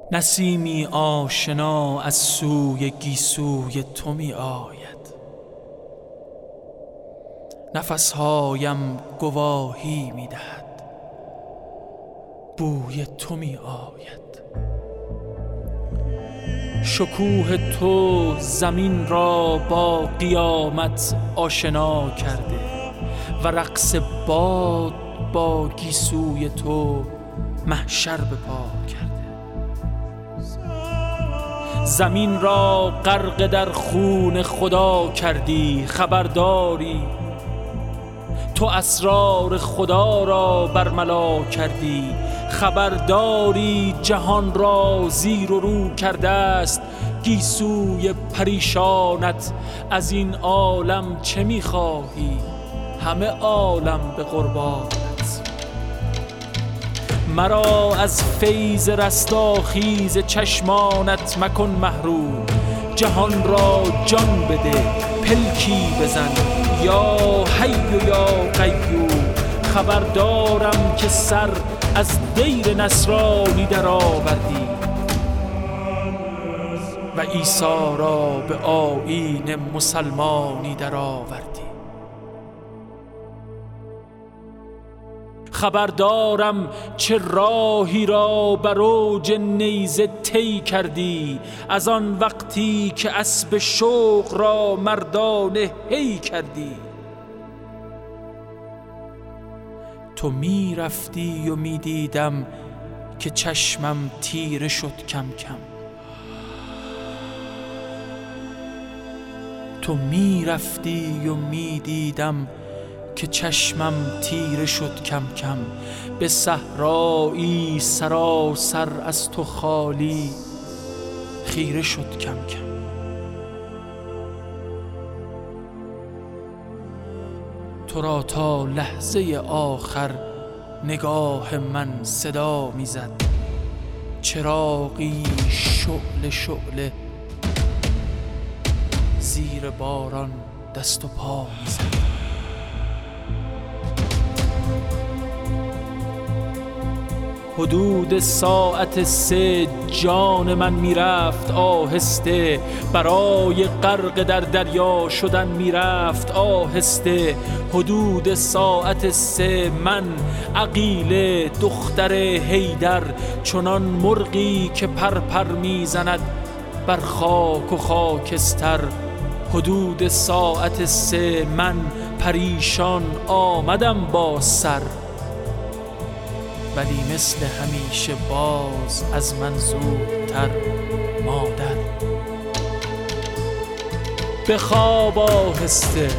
نسیمی آشنا از سوی گیسوی تو می آید، نفسهایم گواهی می دهد، بوی تو می آید. شکوه تو زمین را با قیامت آشنا کرده و رقص باد با گیسوی تو محشر به پا کرده. زمین را غرق در خون خدا کردی، خبرداری تو اسرار خدا را برملا کردی. خبرداری جهان را زیر و رو کرده است گیسوی پریشانت. از این عالم چه می‌خواهی؟ همه عالم به قربانت. مرا از فیض رستاخیز چشمانت مکن محروم، جهان را جان بده پلکی بزن یا حی و یا قیوم. خبردارم که سر از دیر نصرانی در آوردی و عیسی را به آیین مسلمانی در آوردی. خبردارم چه راهی را بر اوج نیزه طی کردی، از آن وقتی که اسب شوق را مردانه هی کردی. تو می رفتی و می دیدم که چشمم تیره شد کم کم. تو می رفتی و می دیدم که چشمم تیره شد کم کم. به صحرایی سراسر از تو خالی خیره شد کم کم. تو را تا لحظه آخر نگاه من صدا میزد، چراغی شعله شعله زیر باران دست و پا میزد. حدود ساعت 3 جان من میرفت آهسته، برای غرق در دریا شدن میرفت آهسته. حدود ساعت 3 من عقیل دختر حیدر، چنان مرغی که پر میزند بر خاک و خاکستر. حدود ساعت 3 من پریشان آمدم با سر، ولی مثل همیشه باز از من زودتر مادر. بخواب آهسته،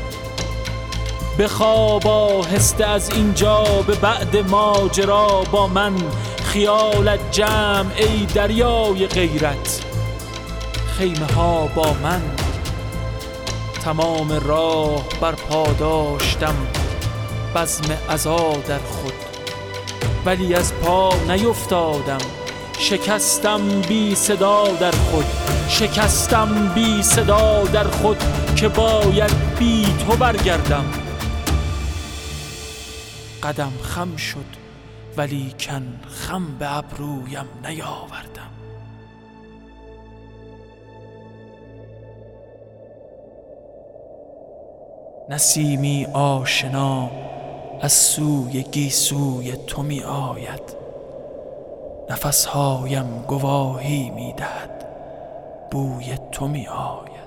بخواب آهسته، از اینجا به بعد ماجرا با من خیالت جمع ای دریای غیرت. خیمه ها با من، تمام راه بر پا داشتم بزم عزا در خود، ولی از پا نیفتادم. شکستم بی صدا در خود، شکستم بی صدا در خود که باید بی تو برگردم. قدم خم شد ولی کن خم به ابرویم نیاوردم. نسیمی آشنا از سوی گیسوی تو می آید، نفسهایم گواهی می دهد، بوی تو می آید.